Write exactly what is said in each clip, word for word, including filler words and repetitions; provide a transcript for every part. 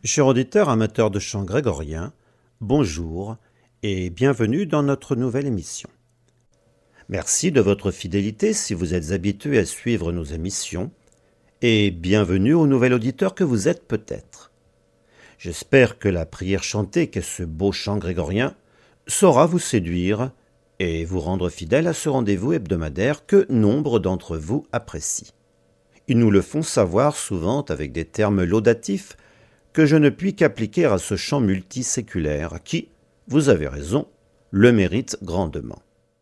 Chers auditeurs amateurs de chant grégorien, bonjour et bienvenue dans notre nouvelle émission. Merci de votre fidélité si vous êtes habitués à suivre nos émissions et bienvenue aux nouveaux auditeurs que vous êtes peut-être. J'espère que la prière chantée qu'est ce beau chant grégorien saura vous séduire et vous rendre fidèle à ce rendez-vous hebdomadaire que nombre d'entre vous apprécient. Ils nous le font savoir souvent avec des termes laudatifs que je ne puis qu'appliquer à ce chant multiséculaire qui, vous avez raison, le mérite grandement.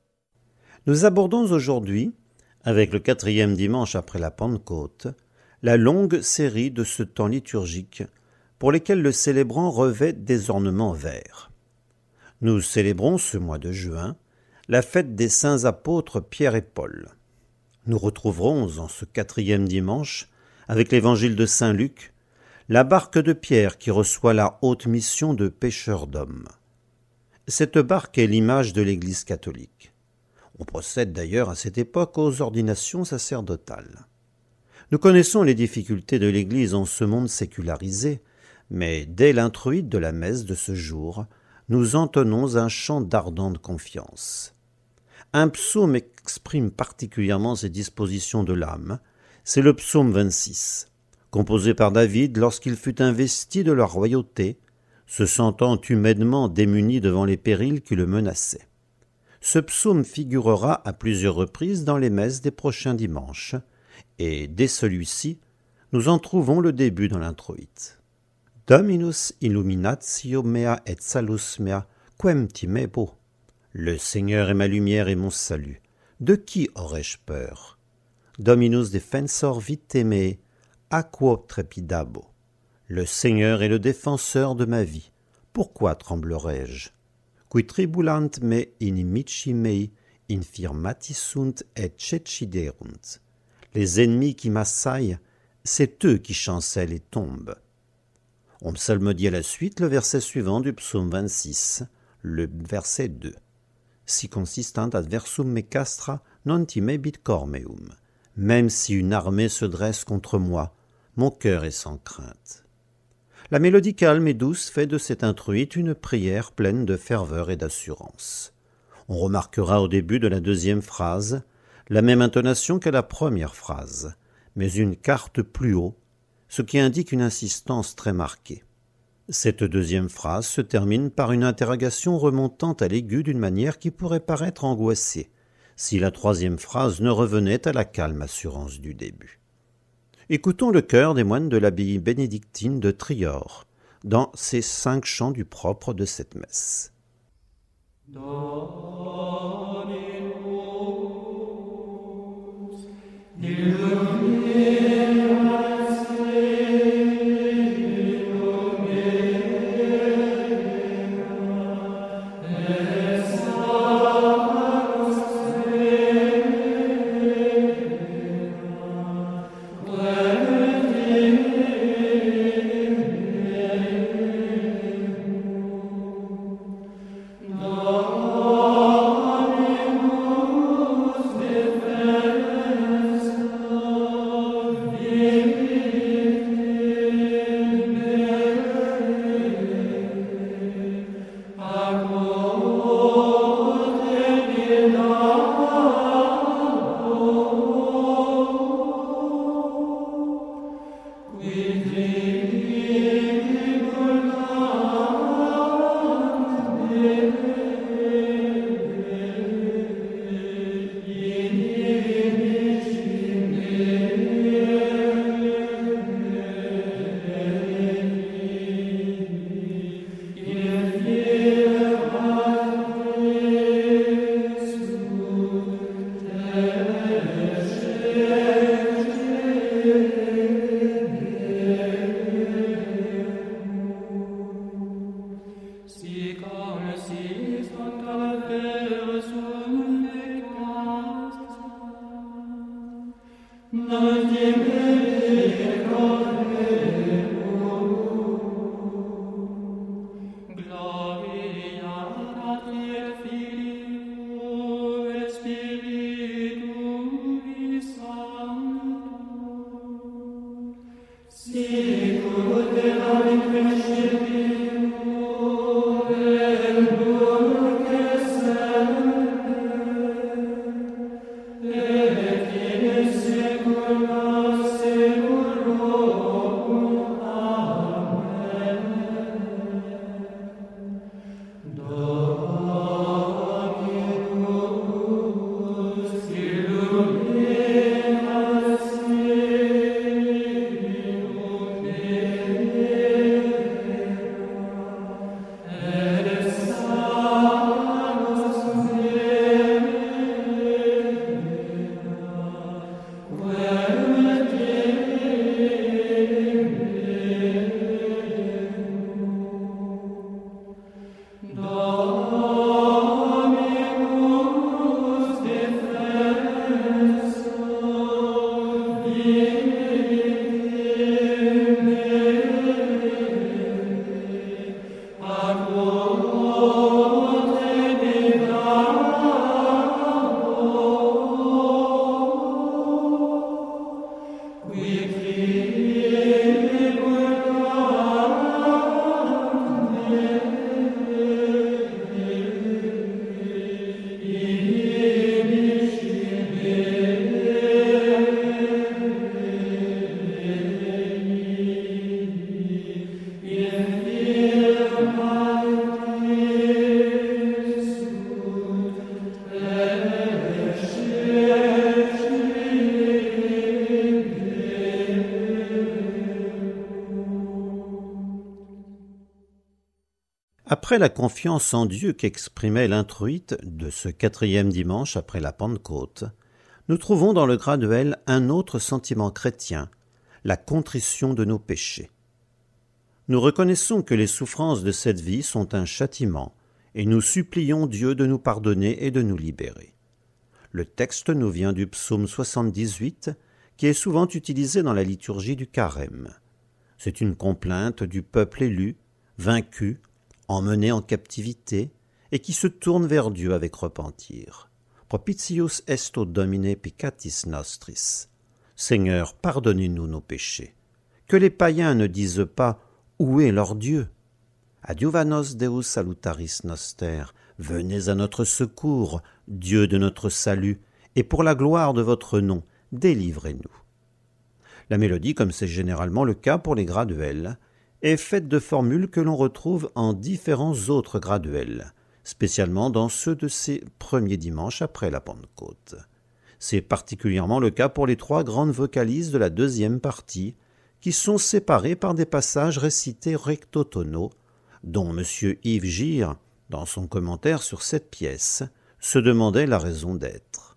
Nous abordons aujourd'hui, avec le quatrième dimanche après la Pentecôte, la longue série de ce temps liturgique pour lesquels le célébrant revêt des ornements verts. Nous célébrons ce mois de juin la fête des saints apôtres Pierre et Paul. Nous retrouverons en ce quatrième dimanche, avec l'évangile de saint Luc, la barque de Pierre qui reçoit la haute mission de pêcheur d'hommes. Cette barque est l'image de l'Église catholique. On procède d'ailleurs à cette époque aux ordinations sacerdotales. Nous connaissons les difficultés de l'Église en ce monde sécularisé, mais dès l'introïte de la messe de ce jour, nous entonnons un chant d'ardente confiance. Un psaume exprime particulièrement ces dispositions de l'âme, c'est le psaume vingt-six. Composé par David lorsqu'il fut investi de la royauté, se sentant humainement démuni devant les périls qui le menaçaient. Ce psaume figurera à plusieurs reprises dans les messes des prochains dimanches, et dès celui-ci, nous en trouvons le début dans l'introïte. Dominus illuminatio mea et salus mea, quem timebo. Le Seigneur est ma lumière et mon salut. De qui aurais-je peur? Dominus defensor vitae meae, a quo trepidabo. Le Seigneur est le défenseur de ma vie. Pourquoi tremblerais-je? Qui tribulant me inimici mei, infirmati sunt et ceciderunt. Les ennemis qui m'assaillent, c'est eux qui chancellent et tombent. On psalmodie à la suite le verset suivant du psaume vingt-six, le verset deux. Si consistant adversum me castra, non timebit cor meum. Même si une armée se dresse contre moi, mon cœur est sans crainte. La mélodie calme et douce fait de cette introïte une prière pleine de ferveur et d'assurance. On remarquera au début de la deuxième phrase la même intonation que la première phrase, mais une quarte plus haut, ce qui indique une insistance très marquée. Cette deuxième phrase se termine par une interrogation remontant à l'aigu d'une manière qui pourrait paraître angoissée, si la troisième phrase ne revenait à la calme assurance du début. Écoutons le chœur des moines de l'abbaye bénédictine de Trior, dans ces cinq chants du propre de cette messe. Sicut erat in Après la confiance en Dieu qu'exprimait l'introïte de ce quatrième dimanche après la Pentecôte, nous trouvons dans le graduel un autre sentiment chrétien, la contrition de nos péchés. Nous reconnaissons que les souffrances de cette vie sont un châtiment, et nous supplions Dieu de nous pardonner et de nous libérer. Le texte nous vient du psaume soixante-dix-huit, qui est souvent utilisé dans la liturgie du carême. C'est une complainte du peuple élu, vaincu, emmené en captivité, et qui se tourne vers Dieu avec repentir. Propitius est o Domine peccatis nostris. Seigneur, pardonnez-nous nos péchés. Que les païens ne disent pas « Où est leur Dieu ?» Adiuvanos Deus salutaris noster, venez à notre secours, Dieu de notre salut, et pour la gloire de votre nom, délivrez-nous. La mélodie, comme c'est généralement le cas pour les graduels, est faite de formules que l'on retrouve en différents autres graduels, spécialement dans ceux de ces premiers dimanches après la Pentecôte. C'est particulièrement le cas pour les trois grandes vocalises de la deuxième partie, qui sont séparées par des passages récités recto-tono, dont M. Yves Gire, dans son commentaire sur cette pièce, se demandait la raison d'être.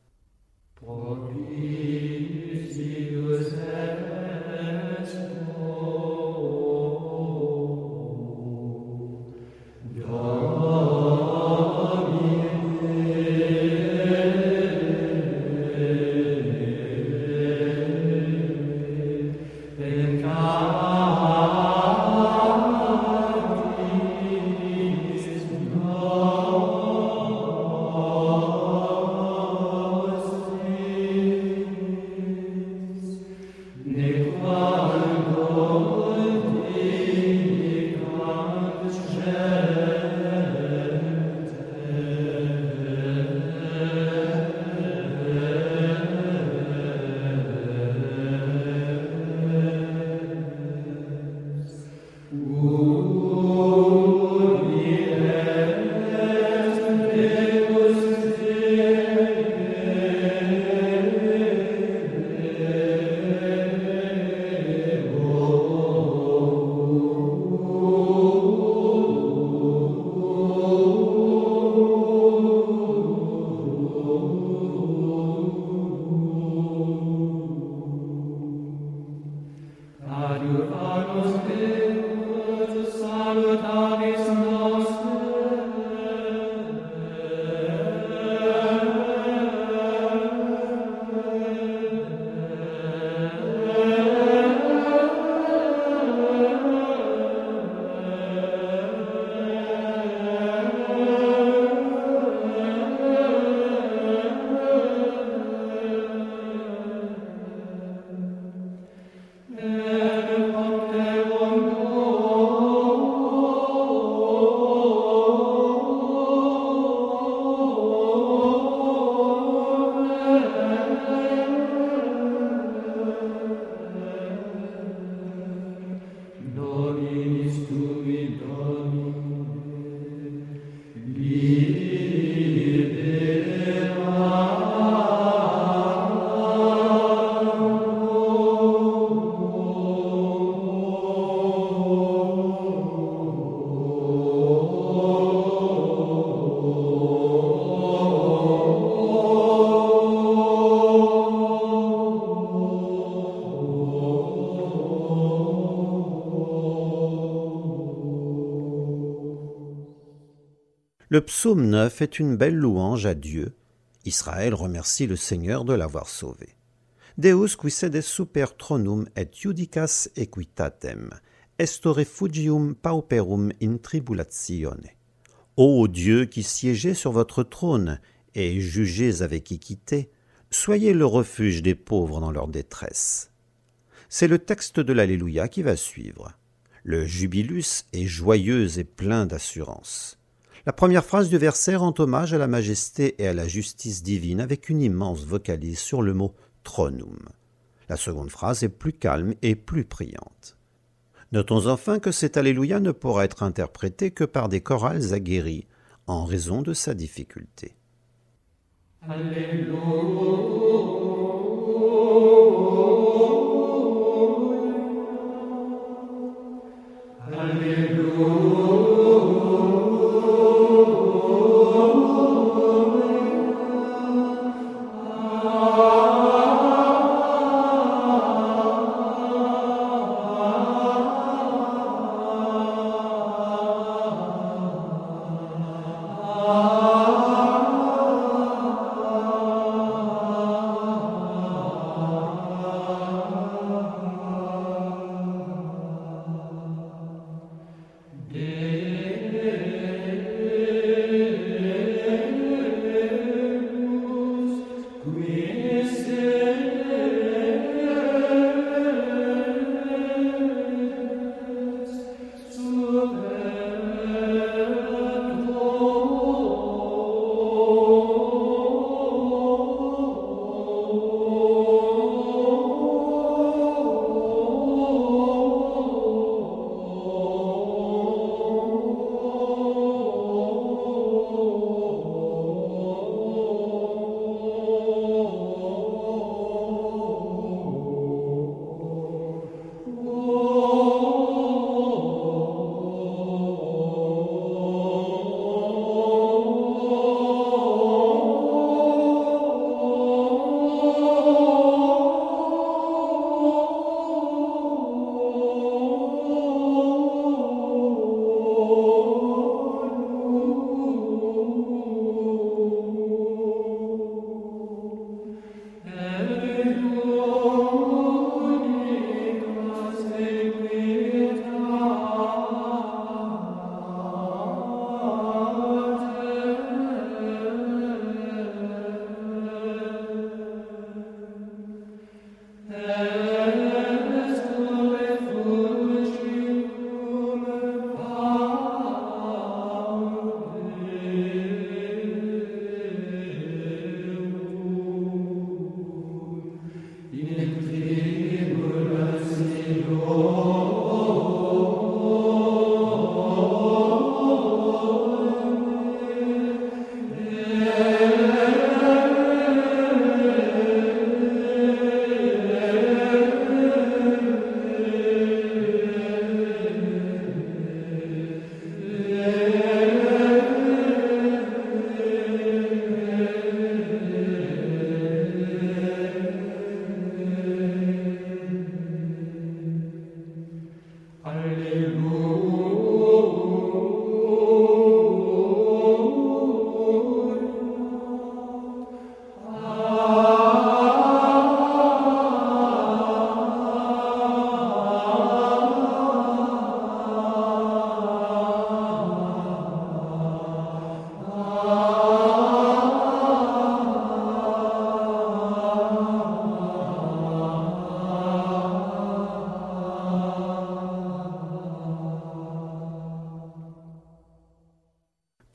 Le psaume neuf est une belle louange à Dieu. Israël remercie le Seigneur de l'avoir sauvé. Deus qui sedes super tronum et iudicas equitatem, est refugium pauperum in tribulatione. Ô Dieu qui siégez sur votre trône et jugez avec équité, soyez le refuge des pauvres dans leur détresse. C'est le texte de l'Alléluia qui va suivre. Le jubilus est joyeux et plein d'assurance. La première phrase du verset rend hommage à la majesté et à la justice divine avec une immense vocalise sur le mot « tronum ». La seconde phrase est plus calme et plus priante. Notons enfin que cet Alléluia ne pourra être interprété que par des chorales aguerris, en raison de sa difficulté. Alléluia. Alléluia.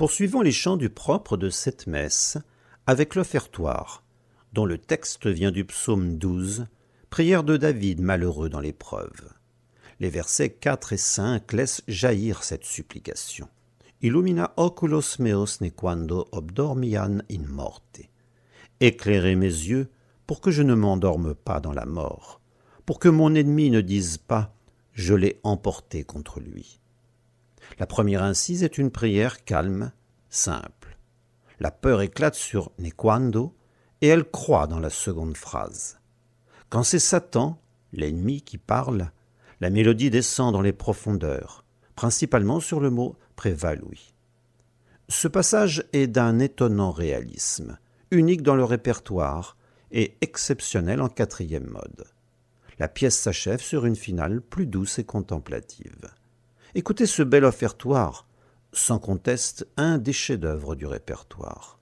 Poursuivons les chants du propre de cette messe avec l'offertoire, dont le texte vient du psaume douze, prière de David malheureux dans l'épreuve. Les versets quatre et cinq laissent jaillir cette supplication. Illumina oculos meos nequando obdormian in morte. Éclairez mes yeux pour que je ne m'endorme pas dans la mort, pour que mon ennemi ne dise pas « je l'ai emporté contre lui ». La première incise est une prière calme, simple. La peur éclate sur nequando et elle croît dans la seconde phrase. Quand c'est Satan, l'ennemi, qui parle, la mélodie descend dans les profondeurs, principalement sur le mot « prévalui ». Ce passage est d'un étonnant réalisme, unique dans le répertoire et exceptionnel en quatrième mode. La pièce s'achève sur une finale plus douce et contemplative. Écoutez ce bel offertoire, sans conteste un des chefs-d'œuvre du répertoire.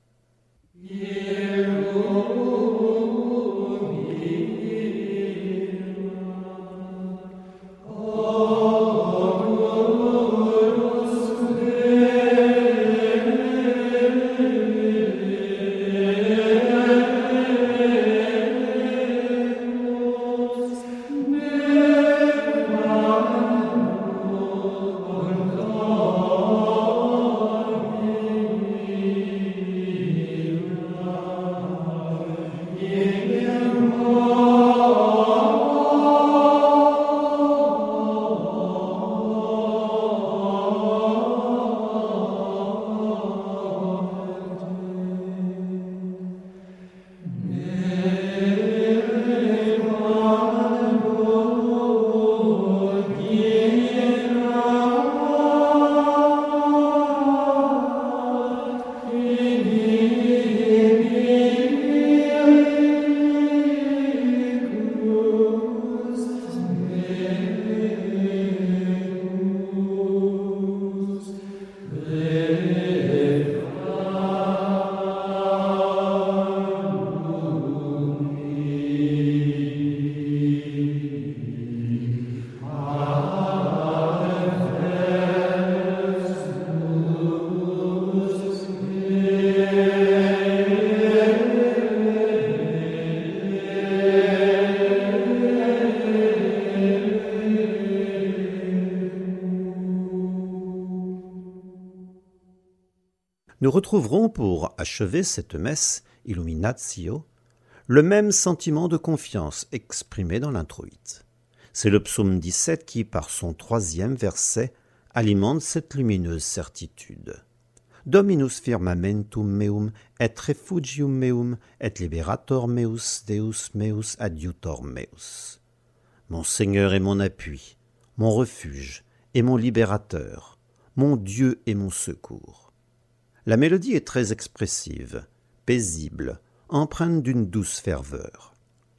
Nous retrouverons pour achever cette messe Illuminatio le même sentiment de confiance exprimé dans l'introïte. C'est le psaume dix-sept qui, par son troisième verset, alimente cette lumineuse certitude. Dominus firmamentum meum et refugium meum et liberator meus Deus meus adiutor meus. Mon Seigneur est mon appui, mon refuge et mon libérateur, mon Dieu est mon secours. La mélodie est très expressive, paisible, empreinte d'une douce ferveur.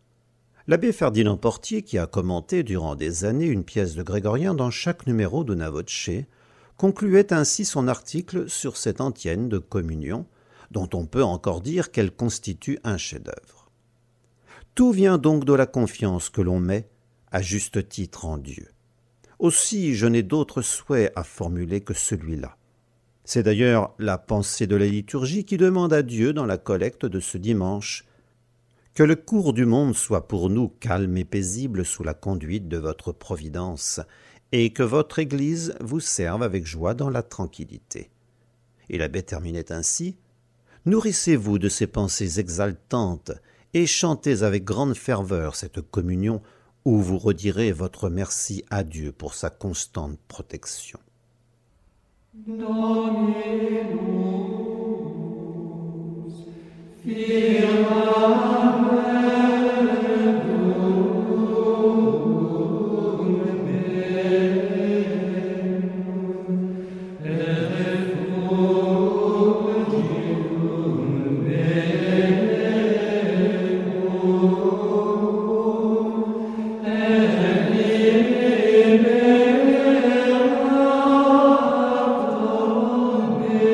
L'abbé Ferdinand Portier, qui a commenté durant des années une pièce de grégorien dans chaque numéro de Una Voce, concluait ainsi son article sur cette antienne de communion, dont on peut encore dire qu'elle constitue un chef-d'œuvre. Tout vient donc de la confiance que l'on met, à juste titre, en Dieu. Aussi, je n'ai d'autre souhait à formuler que celui-là. C'est d'ailleurs la pensée de la liturgie qui demande à Dieu dans la collecte de ce dimanche que le cours du monde soit pour nous calme et paisible sous la conduite de votre providence et que votre Église vous serve avec joie dans la tranquillité. Et l'abbé terminait ainsi : nourrissez-vous de ces pensées exaltantes et chantez avec grande ferveur cette communion où vous redirez votre merci à Dieu pour sa constante protection. Dominus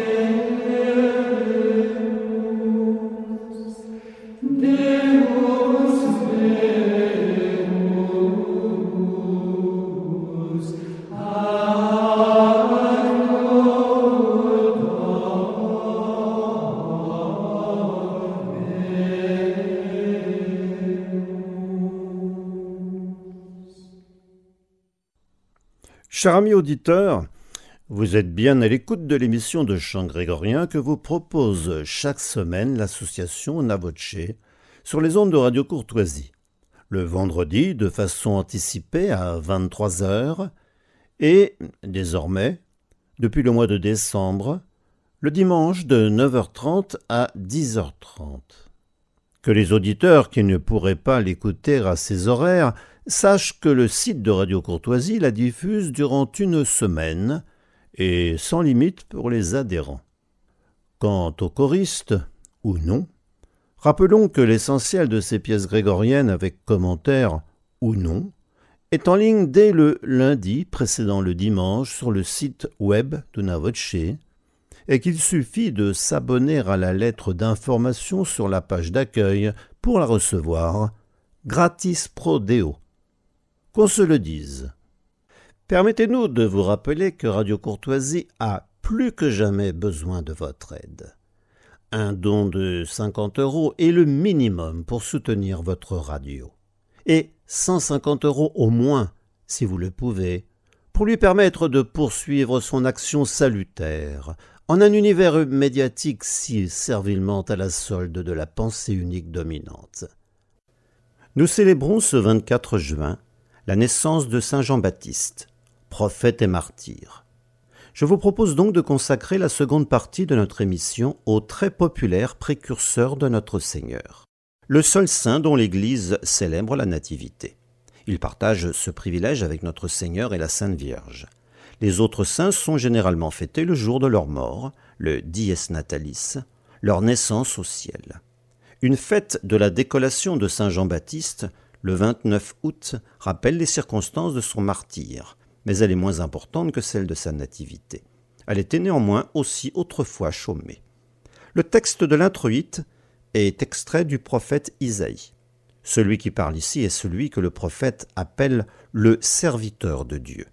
Deus Chers amis auditeurs, vous êtes bien à l'écoute de l'émission de chant grégorien que vous propose chaque semaine l'association Navoce sur les ondes de Radio Courtoisie, le vendredi de façon anticipée à vingt-trois heures et, désormais, depuis le mois de décembre, le dimanche de neuf heures trente à dix heures trente. Que les auditeurs qui ne pourraient pas l'écouter à ces horaires sachent que le site de Radio Courtoisie la diffuse durant une semaine et sans limite pour les adhérents. Quant aux choristes, ou non, rappelons que l'essentiel de ces pièces grégoriennes avec commentaires ou non est en ligne dès le lundi précédant le dimanche sur le site web de Navoce et qu'il suffit de s'abonner à la lettre d'information sur la page d'accueil pour la recevoir gratis pro deo. Qu'on se le dise. Permettez-nous de vous rappeler que Radio Courtoisie a plus que jamais besoin de votre aide. Un don de cinquante euros est le minimum pour soutenir votre radio. Et cent cinquante euros au moins, si vous le pouvez, pour lui permettre de poursuivre son action salutaire en un univers médiatique si servilement à la solde de la pensée unique dominante. Nous célébrons ce vingt-quatre juin la naissance de Saint Jean-Baptiste, prophète et martyr. Je vous propose donc de consacrer la seconde partie de notre émission au très populaire précurseur de notre Seigneur, le seul saint dont l'Église célèbre la nativité. Il partage ce privilège avec notre Seigneur et la Sainte Vierge. Les autres saints sont généralement fêtés le jour de leur mort, le dies natalis, leur naissance au ciel. Une fête de la décollation de Saint Jean-Baptiste, le vingt-neuf août, rappelle les circonstances de son martyre, mais elle est moins importante que celle de sa nativité. Elle était néanmoins aussi autrefois chômée. Le texte de l'introïte est extrait du prophète Isaïe. Celui qui parle ici est celui que le prophète appelle le serviteur de Dieu.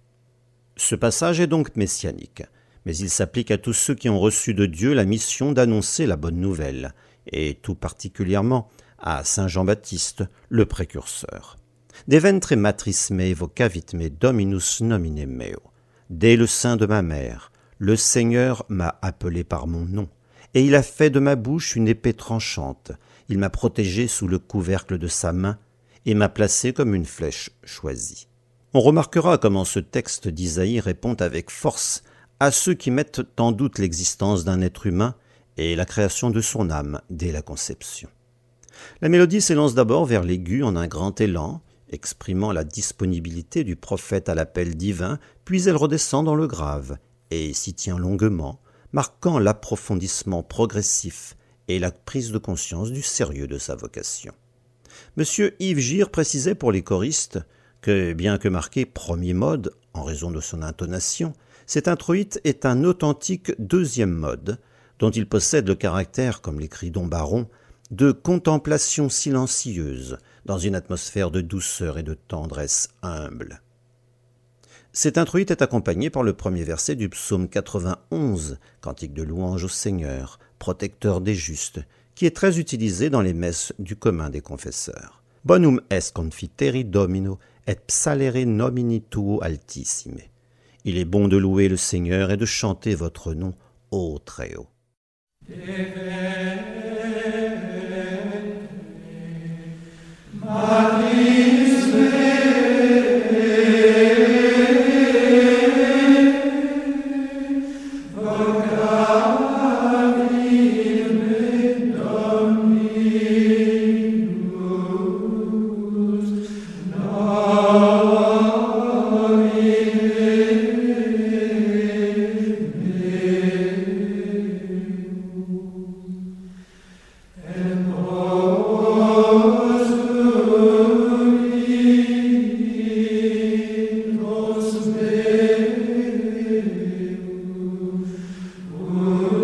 Ce passage est donc messianique, mais il s'applique à tous ceux qui ont reçu de Dieu la mission d'annoncer la bonne nouvelle, et tout particulièrement à Saint Jean-Baptiste, le précurseur. De ventre matris mei vocavit me Dominus nomine meo. Dès le sein de ma mère, le Seigneur m'a appelé par mon nom, et il a fait de ma bouche une épée tranchante. Il m'a protégé sous le couvercle de sa main, et m'a placé comme une flèche choisie. On remarquera comment ce texte d'Isaïe répond avec force à ceux qui mettent en doute l'existence d'un être humain et la création de son âme dès la conception. La mélodie s'élance d'abord vers l'aigu en un grand élan, exprimant la disponibilité du prophète à l'appel divin, puis elle redescend dans le grave et s'y tient longuement, marquant l'approfondissement progressif et la prise de conscience du sérieux de sa vocation. Monsieur Yves Gire précisait pour les choristes que, bien que marqué premier mode, en raison de son intonation, cet introïte est un authentique deuxième mode, dont il possède le caractère, comme l'écrit Dom Baron, de contemplation silencieuse, dans une atmosphère de douceur et de tendresse humble. Cet introïte est accompagné par le premier verset du psaume quatre-vingt-onze, cantique de louange au Seigneur, protecteur des justes, qui est très utilisé dans les messes du commun des confesseurs. Bonum est confiteri Domino et psalere nomini tuo altissime. Il est bon de louer le Seigneur et de chanter votre nom, ô très haut. Amen.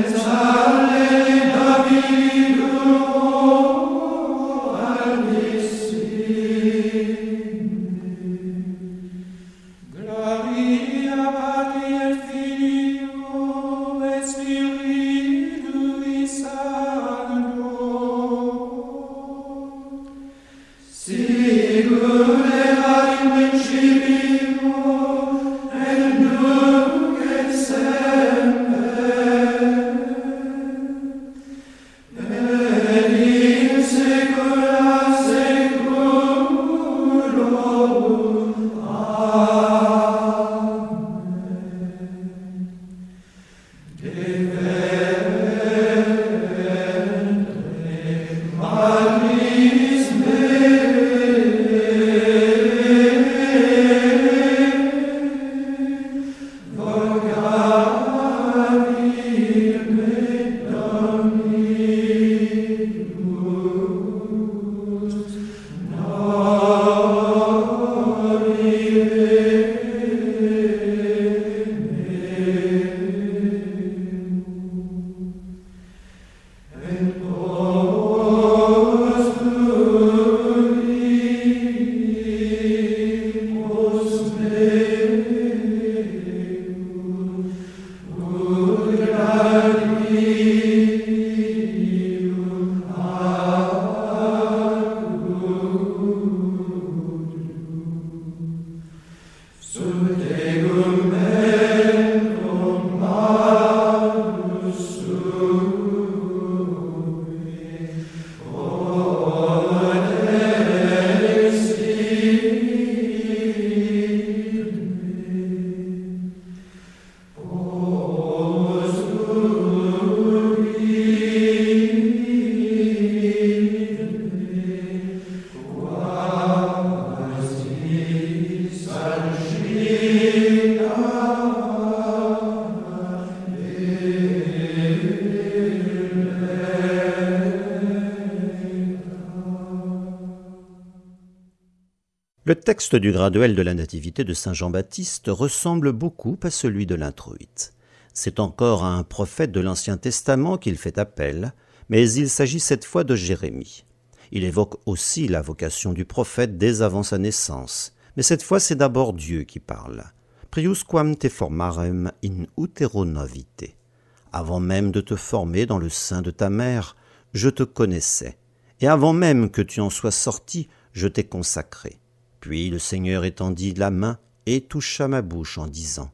Le texte du graduel de la Nativité de saint Jean-Baptiste ressemble beaucoup à celui de l'introïte. C'est encore à un prophète de l'Ancien Testament qu'il fait appel, mais il s'agit cette fois de Jérémie. Il évoque aussi la vocation du prophète dès avant sa naissance, mais cette fois c'est d'abord Dieu qui parle. « Priusquam te formarem in utero novite » Avant même de te former dans le sein de ta mère, je te connaissais, et avant même que tu en sois sorti, je t'ai consacré. Puis le Seigneur étendit la main et toucha ma bouche en disant.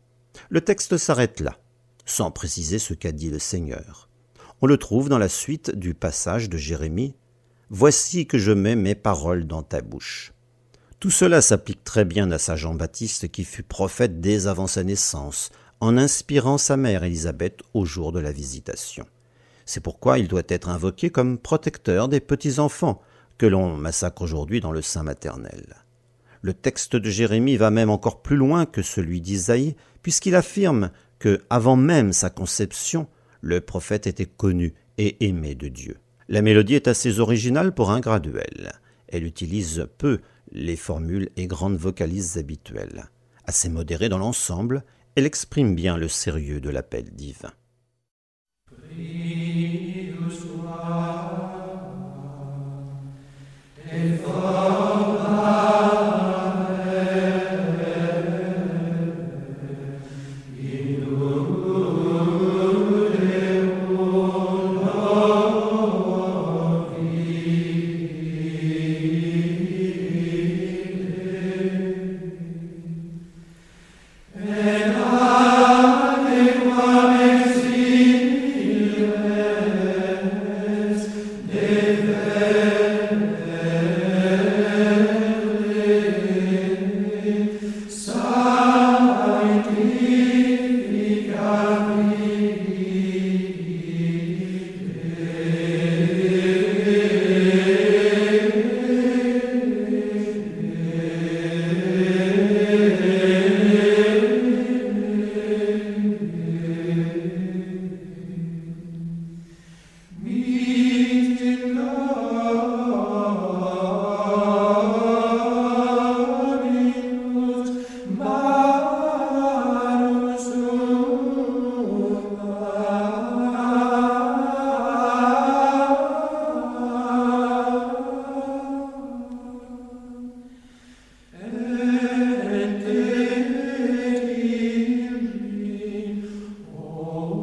Le texte s'arrête là, sans préciser ce qu'a dit le Seigneur. On le trouve dans la suite du passage de Jérémie. « Voici que je mets mes paroles dans ta bouche ». Tout cela s'applique très bien à saint Jean-Baptiste qui fut prophète dès avant sa naissance, en inspirant sa mère Élisabeth au jour de la visitation. C'est pourquoi il doit être invoqué comme protecteur des petits-enfants, que l'on massacre aujourd'hui dans le sein maternel. Le texte de Jérémie va même encore plus loin que celui d'Isaïe, puisqu'il affirme que, avant même sa conception, le prophète était connu et aimé de Dieu. La mélodie est assez originale pour un graduel. Elle utilise peu les formules et grandes vocalises habituelles. Assez modérée dans l'ensemble, elle exprime bien le sérieux de l'appel divin. Et adequam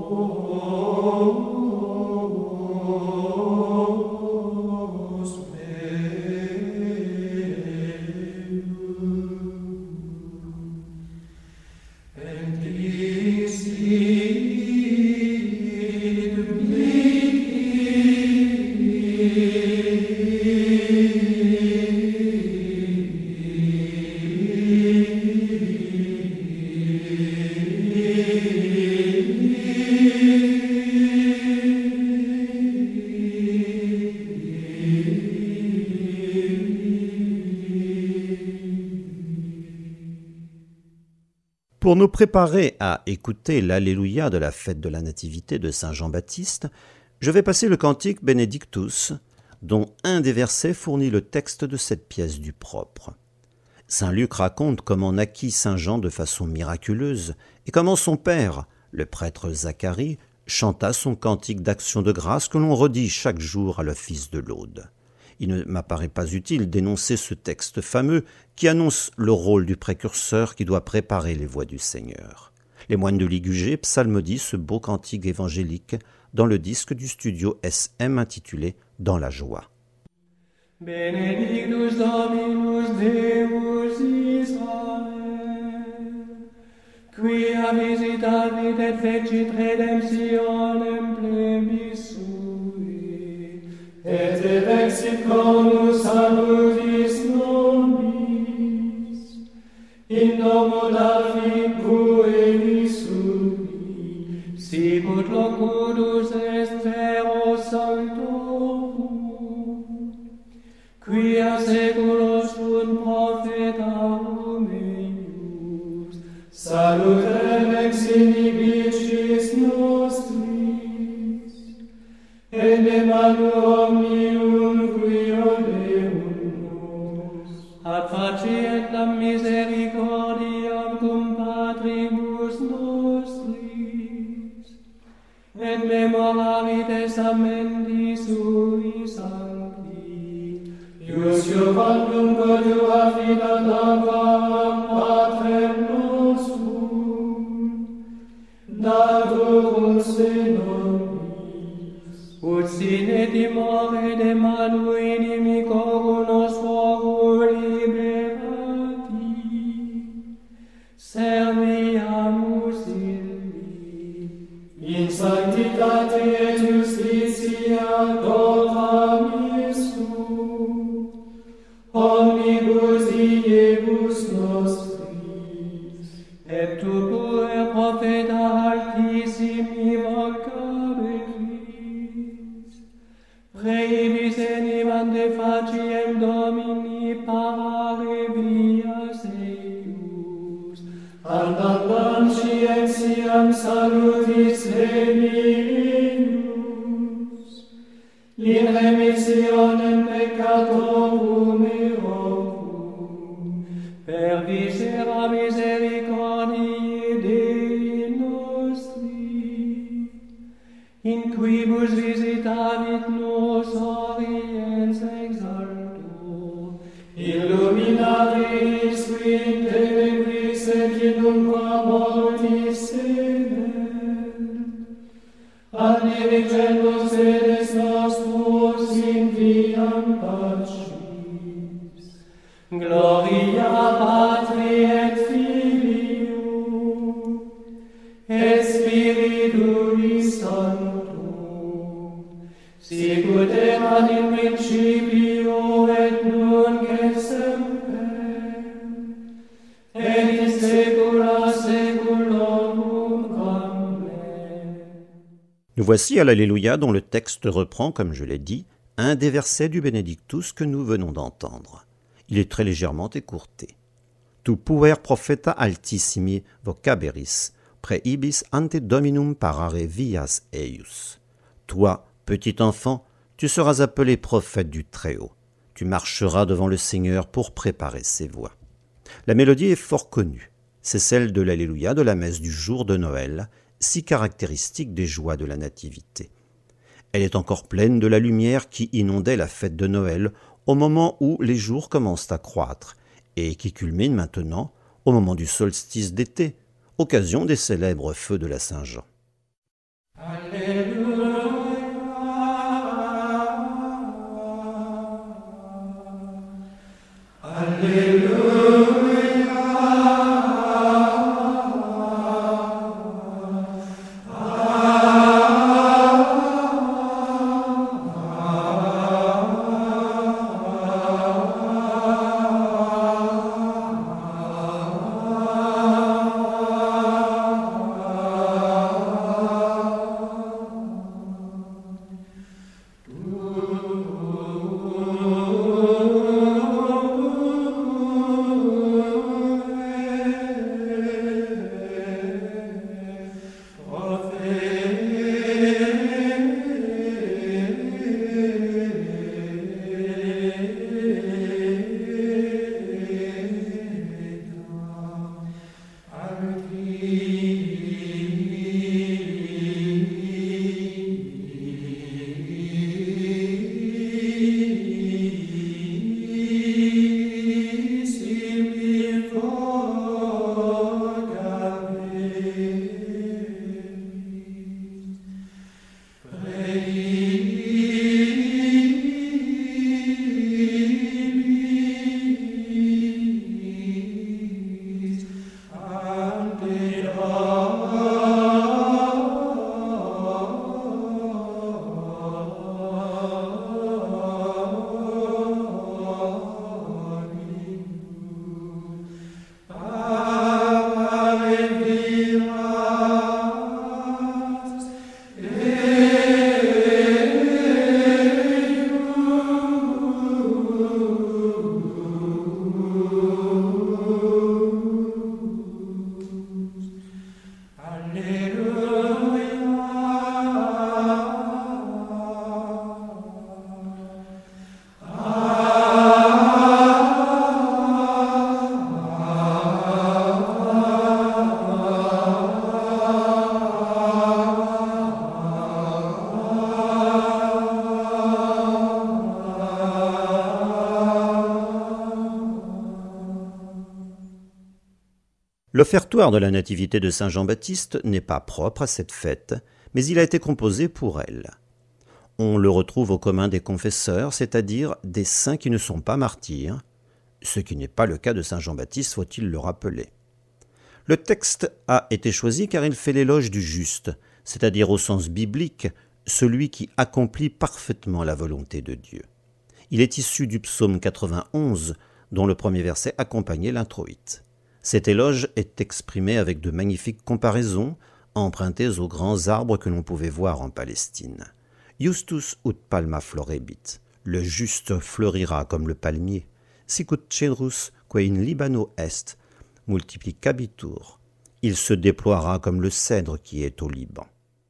Pour nous préparer à écouter l'Alléluia de la fête de la Nativité de Saint Jean-Baptiste, je vais passer le cantique Benedictus, dont un des versets fournit le texte de cette pièce du propre. Saint Luc raconte comment naquit Saint Jean de façon miraculeuse et comment son père, le prêtre Zacharie, chanta son cantique d'action de grâce que l'on redit chaque jour à l'office de l'aude. Il ne m'apparaît pas utile d'énoncer ce texte fameux qui annonce le rôle du précurseur qui doit préparer les voies du Seigneur. Les moines de Ligugé psalmodient ce beau cantique évangélique dans le disque du studio S M intitulé « Dans la joie ». Benedictus Dominus Deus Israel, quia visitavit et fecit redemptionem plebis sui, et evexit conus salutis nobis, in nomo David pueri sui, sicut locutus est vero sanctorum, quia seculos sunt profetarum eius, salutem ex inibicis nostris, et de manu omnium quio Deus, ad facietam misericordiam cum patribus nostris, et memorari testamenti sui sancti, ius Iovannum coniura fidat Abraham patrem nostrum, datur se nobis, ut sine timore de manu inimicorum nostrorum liberati, serviamus illi, in sanctitate et justitia compromissu, omnibus diebus nostris, et tu puer profeta altissimi vocaberis, praebis enim de faciem Domini parare vias eius, andandam scientiam salutis Emilius, in remissionem peccatorum eorum, per viscera misericordiae Dei nostri, in quibus visitavit nos oriens exalto, illuminaris qui in tenebris et in umbra mortis sedet, ad dirigendum sedes nostros in viam pacis. Gloria Patri et Filio et Spiritui Sancto, sicut erat in principio et nunc et semper, et in saecula saeculorum. Amen. Nous voici à l'Alléluia dont le texte reprend, comme je l'ai dit, un des versets du Benedictus que nous venons d'entendre. Il est très légèrement écourté. Tu puer profeta altissimi vocaberis, praebis ante Dominum parare vias eius. Toi, petit enfant, tu seras appelé prophète du Très-Haut. Tu marcheras devant le Seigneur pour préparer ses voies. La mélodie est fort connue. C'est celle de l'Alléluia de la messe du jour de Noël, si caractéristique des joies de la Nativité. Elle est encore pleine de la lumière qui inondait la fête de Noël au moment où les jours commencent à croître et qui culmine maintenant au moment du solstice d'été, occasion des célèbres feux de la Saint-Jean. L'offertoire de la Nativité de Saint Jean-Baptiste n'est pas propre à cette fête, mais il a été composé pour elle. On le retrouve au commun des confesseurs, c'est-à-dire des saints qui ne sont pas martyrs, ce qui n'est pas le cas de Saint Jean-Baptiste, faut-il le rappeler. Le texte a été choisi car il fait l'éloge du juste, c'est-à-dire au sens biblique, celui qui accomplit parfaitement la volonté de Dieu. Il est issu du psaume quatre-vingt-onze, dont le premier verset accompagnait l'introïte. Cet éloge est exprimé avec de magnifiques comparaisons, empruntées aux grands arbres que l'on pouvait voir en Palestine. Justus ut palma florebit, le juste fleurira comme le palmier. Sic ut cedrus quae in Libano est, multiplicabitur, il se déploiera comme le cèdre qui est au Liban.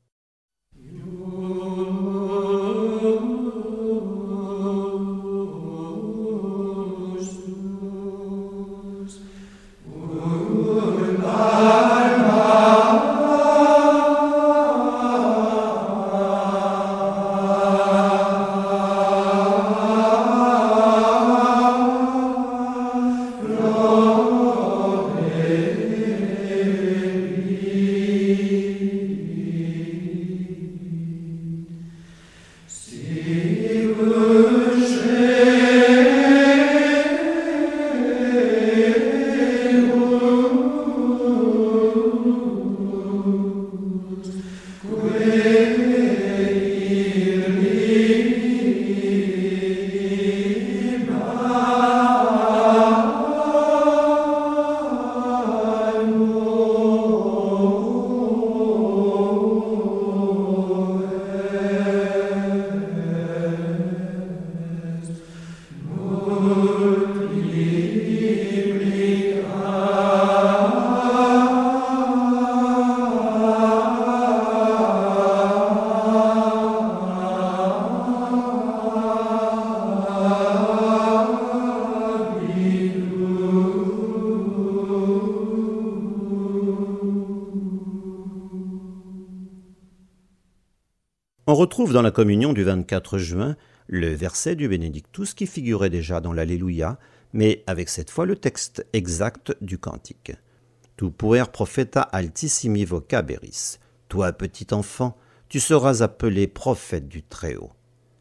On retrouve dans la communion du vingt-quatre juin le verset du Benedictus qui figurait déjà dans l'Alléluia, mais avec cette fois le texte exact du cantique. Tu puer propheta altissimi vocaberis. Toi, petit enfant, tu seras appelé prophète du Très-Haut.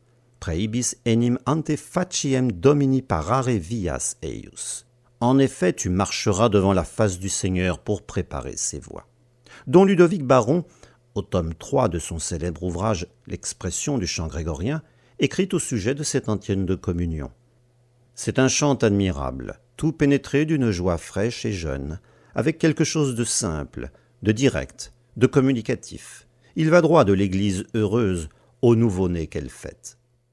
Praebis enim ante faciem Domini parare vias eius. En effet, tu marcheras devant la face du Seigneur pour préparer ses voies. Dont Ludovic Baron, au tome trois de son célèbre ouvrage « L'expression du chant grégorien », écrit au sujet de cette antienne de communion. C'est un chant admirable, tout pénétré d'une joie fraîche et jeune, avec quelque chose de simple, de direct, de communicatif. Il va droit de l'Église heureuse au nouveau-né qu'elle fête.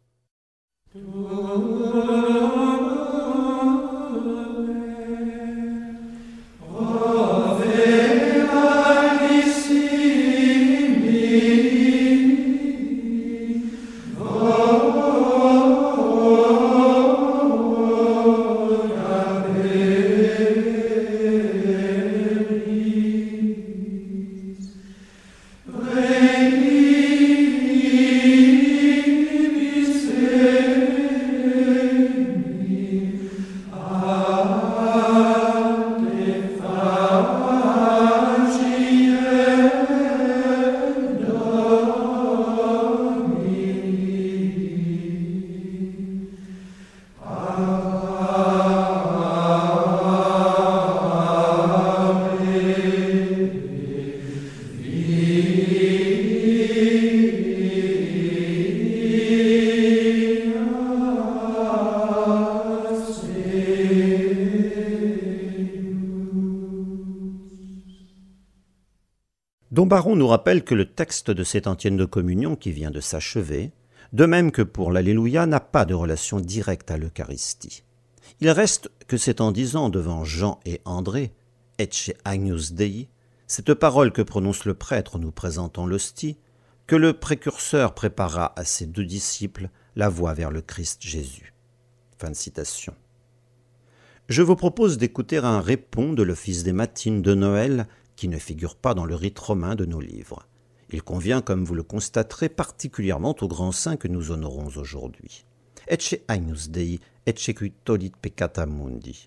Dom Baron nous rappelle que le texte de cette antienne de communion qui vient de s'achever, de même que pour l'Alléluia, n'a pas de relation directe à l'Eucharistie. Il reste que c'est en disant devant Jean et André « Ecce agnus Dei », cette parole que prononce le prêtre nous présentant l'hostie, que le précurseur prépara à ses deux disciples la voie vers le Christ Jésus. Fin de citation. Je vous propose d'écouter un répond de l'office des matines de Noël qui ne figure pas dans le rite romain de nos livres. Il convient, comme vous le constaterez, particulièrement aux grands saints que nous honorons aujourd'hui. Ecce agnus Dei, ecce qui tollit peccata mundi.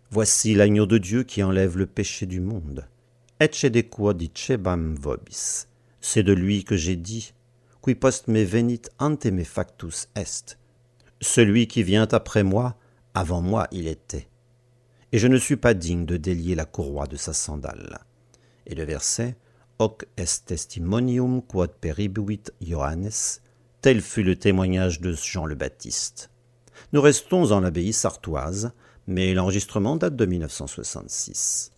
Voici l'agneau de Dieu qui enlève le péché du monde. Ecce de quo dicebam vobis. C'est de lui que j'ai dit, qui post me venit ante me factus est. Celui qui vient après moi, avant moi il était. Et je ne suis pas digne de délier la courroie de sa sandale. Et le verset, hoc est testimonium quod peribuit Johannes, tel fut le témoignage de Jean le Baptiste. Nous restons en l'abbaye sartoise, mais l'enregistrement date de mille neuf cent soixante-six.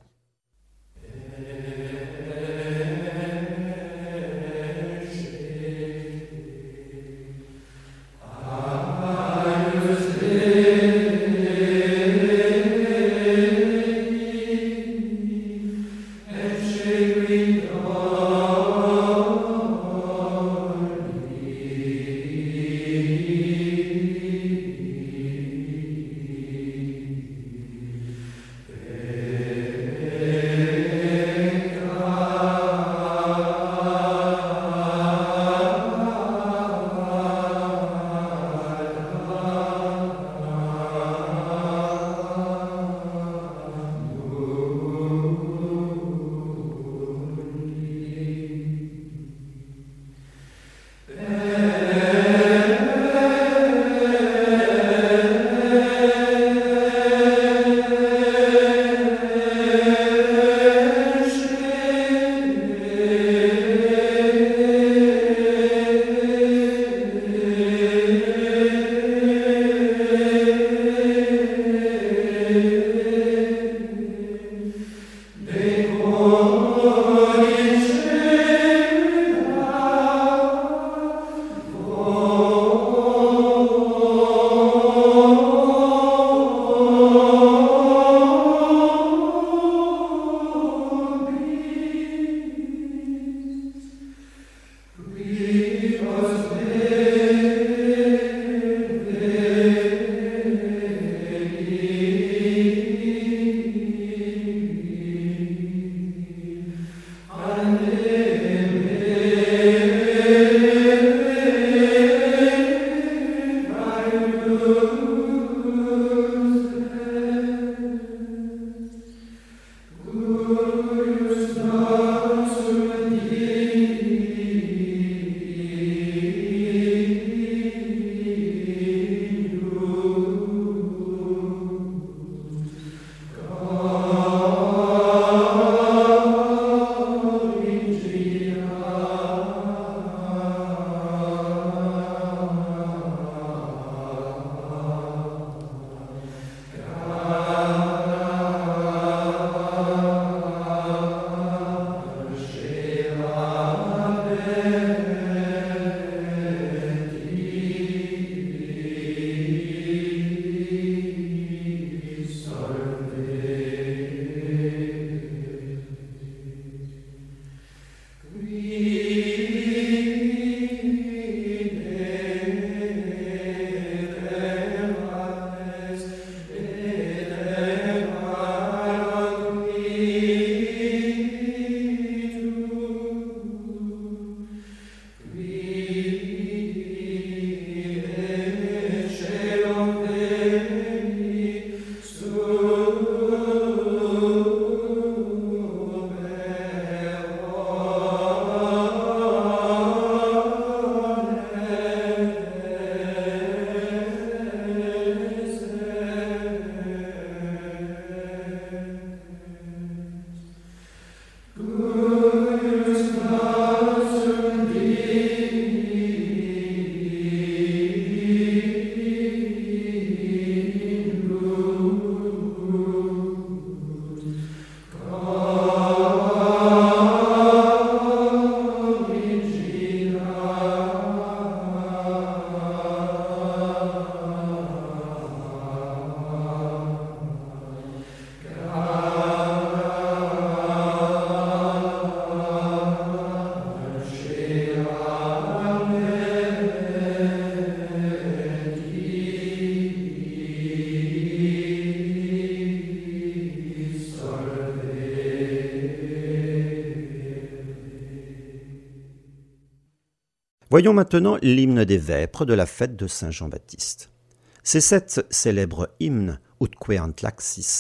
Voyons maintenant l'hymne des vêpres de la fête de Saint Jean-Baptiste. C'est cet célèbre hymne, Ut queant laxis,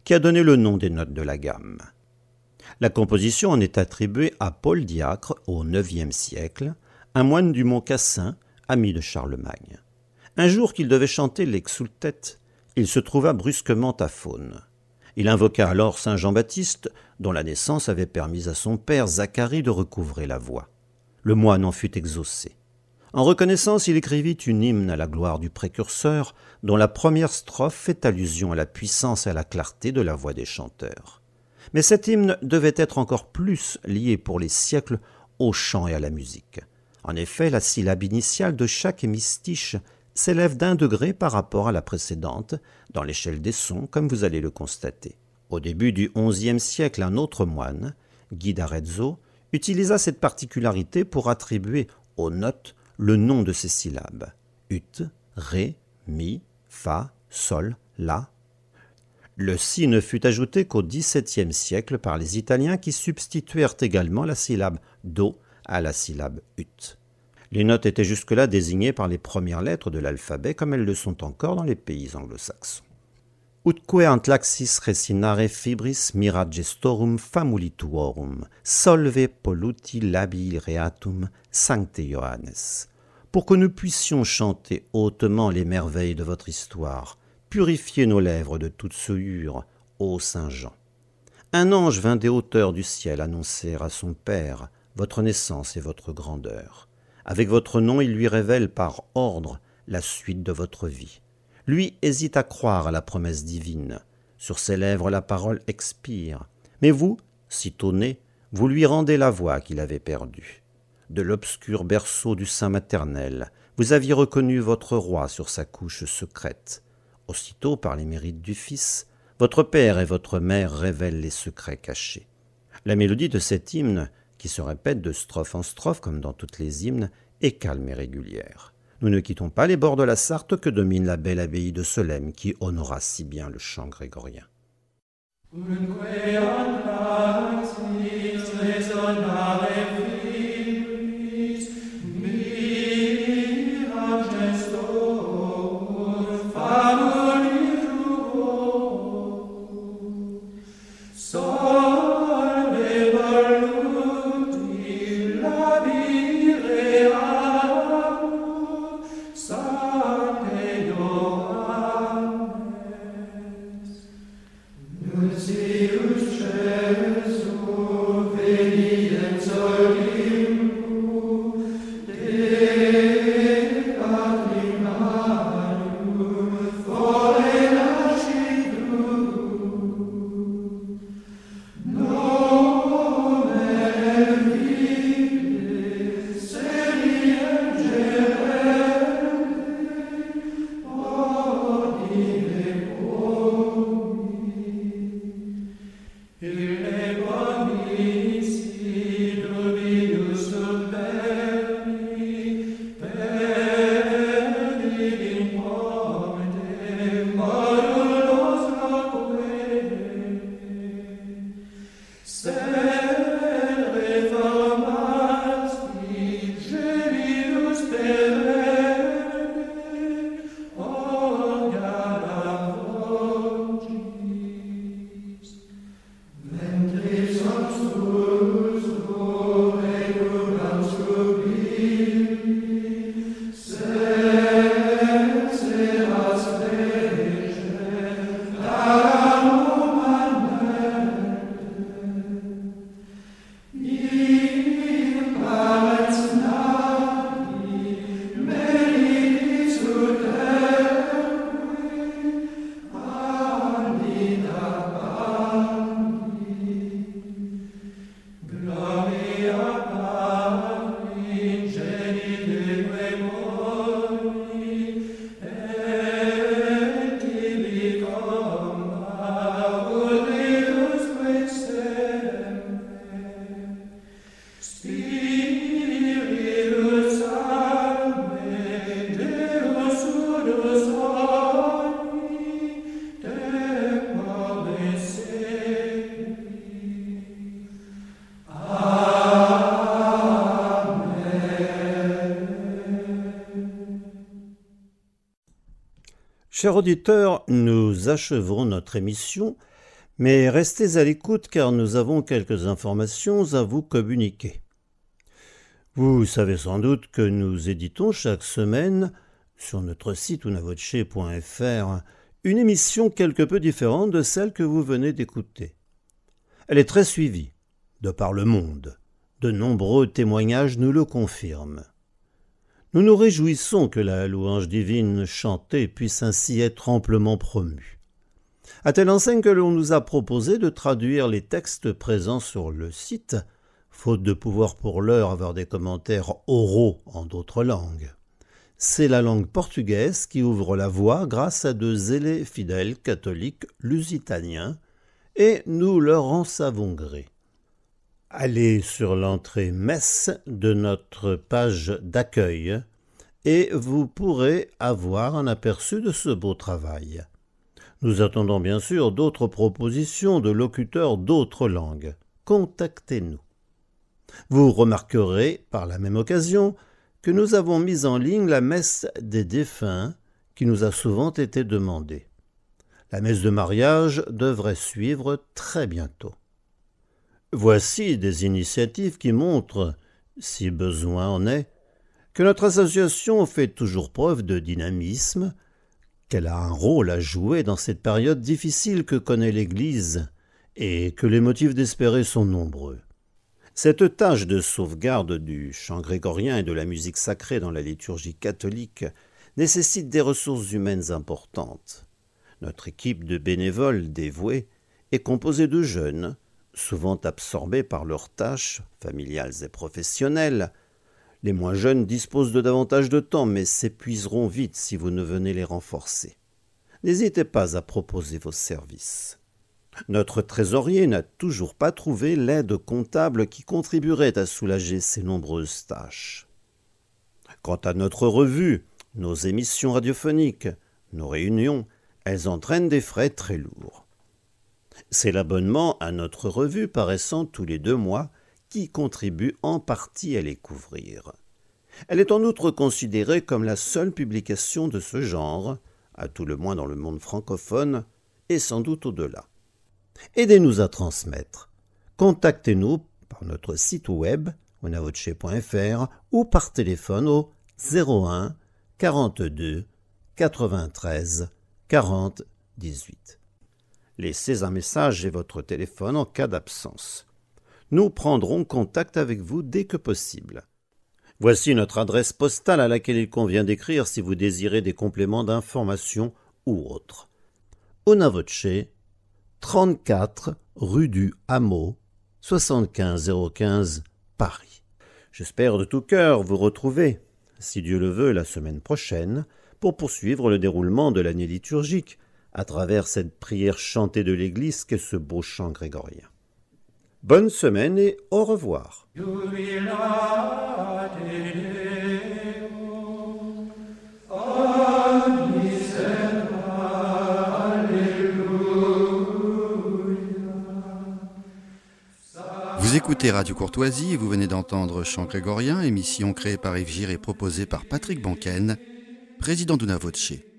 qui a donné le nom des notes de la gamme. La composition en est attribuée à Paul Diacre au neuvième siècle, un moine du mont Cassin, ami de Charlemagne. Un jour qu'il devait chanter l'Exsultet, il se trouva brusquement à Faune. Il invoqua alors saint Jean-Baptiste, dont la naissance avait permis à son père Zacharie de recouvrer la voix. Le moine en fut exaucé. En reconnaissance, il écrivit une hymne à la gloire du précurseur, dont la première strophe fait allusion à la puissance et à la clarté de la voix des chanteurs. Mais cet hymne devait être encore plus lié pour les siècles au chant et à la musique. En effet, la syllabe initiale de chaque hémistiche s'élève d'un degré par rapport à la précédente, dans l'échelle des sons, comme vous allez le constater. Au début du onzième siècle, un autre moine, Guy d'Arezzo, utilisa cette particularité pour attribuer aux notes le nom de ces syllabes. Ut, ré, mi, fa, sol, la. Le si ne fut ajouté qu'au dix-septième siècle par les Italiens qui substituèrent également la syllabe do à la syllabe ut. Les notes étaient jusque-là désignées par les premières lettres de l'alphabet comme elles le sont encore dans les pays anglo-saxons. Utque ant laxis resinare fibris mirat gestorum famulituorum, solve polluti labii reatum sancte Johannes. Pour que nous puissions chanter hautement les merveilles de votre histoire, purifiez nos lèvres de toute souillure, ô Saint Jean. Un ange vint des hauteurs du ciel annoncer à son Père votre naissance et votre grandeur. Avec votre nom, il lui révèle par ordre la suite de votre vie. Lui hésite à croire à la promesse divine. Sur ses lèvres, la parole expire. Mais vous, sitôt né, vous lui rendez la voix qu'il avait perdue. De l'obscur berceau du sein maternel, vous aviez reconnu votre roi sur sa couche secrète. Aussitôt, par les mérites du Fils, votre père et votre mère révèlent les secrets cachés. La mélodie de cet hymne, qui se répète de strophe en strophe comme dans toutes les hymnes, est calme et régulière. Nous ne quittons pas les bords de la Sarthe que domine la belle abbaye de Solesmes qui honora si bien le chant grégorien. Chers auditeurs, nous achevons notre émission Mais restez à l'écoute car nous avons quelques informations à vous communiquer. Vous savez sans doute que nous éditons chaque semaine sur notre site unavoce point f r une émission quelque peu différente de celle que vous venez d'écouter. Elle est très suivie, de par le monde. De nombreux témoignages nous le confirment. Nous nous réjouissons que la louange divine chantée puisse ainsi être amplement promue. À telle enseigne que l'on nous a proposé de traduire les textes présents sur le site, faute de pouvoir pour l'heure avoir des commentaires oraux en d'autres langues. C'est la langue portugaise qui ouvre la voie grâce à de zélés fidèles catholiques lusitaniens, et nous leur en savons gré. Allez sur l'entrée messe de notre page d'accueil et vous pourrez avoir un aperçu de ce beau travail. Nous attendons bien sûr d'autres propositions de locuteurs d'autres langues. Contactez-nous. Vous remarquerez par la même occasion que nous avons mis en ligne la messe des défunts qui nous a souvent été demandée. La messe de mariage devrait suivre très bientôt. Voici des initiatives qui montrent, si besoin en est, que notre association fait toujours preuve de dynamisme, qu'elle a un rôle à jouer dans cette période difficile que connaît l'Église et que les motifs d'espérer sont nombreux. Cette tâche de sauvegarde du chant grégorien et de la musique sacrée dans la liturgie catholique nécessite des ressources humaines importantes. Notre équipe de bénévoles dévoués est composée de jeunes, souvent absorbés par leurs tâches familiales et professionnelles. Les moins jeunes disposent de davantage de temps, mais s'épuiseront vite si vous ne venez les renforcer. N'hésitez pas à proposer vos services. Notre trésorier n'a toujours pas trouvé l'aide comptable qui contribuerait à soulager ces nombreuses tâches. Quant à notre revue, nos émissions radiophoniques, nos réunions, elles entraînent des frais très lourds. C'est l'abonnement à notre revue paraissant tous les deux mois qui contribue en partie à les couvrir. Elle est en outre considérée comme la seule publication de ce genre, à tout le moins dans le monde francophone, et sans doute au-delà. Aidez-nous à transmettre. Contactez-nous par notre site web unavoce point f r ou par téléphone au zéro un quarante-deux quatre-vingt-treize quarante dix-huit. Laissez un message et votre téléphone en cas d'absence. Nous prendrons contact avec vous dès que possible. Voici notre adresse postale à laquelle il convient d'écrire si vous désirez des compléments d'information ou autres. Unavoce, trente-quatre rue du Hameau, soixante-quinze zéro quinze, Paris. J'espère de tout cœur vous retrouver, si Dieu le veut, la semaine prochaine, pour poursuivre le déroulement de l'année liturgique, à travers cette prière chantée de l'Église qu'est ce beau chant grégorien. Bonne semaine et au revoir. Vous écoutez Radio Courtoisie et vous venez d'entendre Chant grégorien, émission créée par Yves Gir et proposée par Patrick Banken, président d'Unavoce.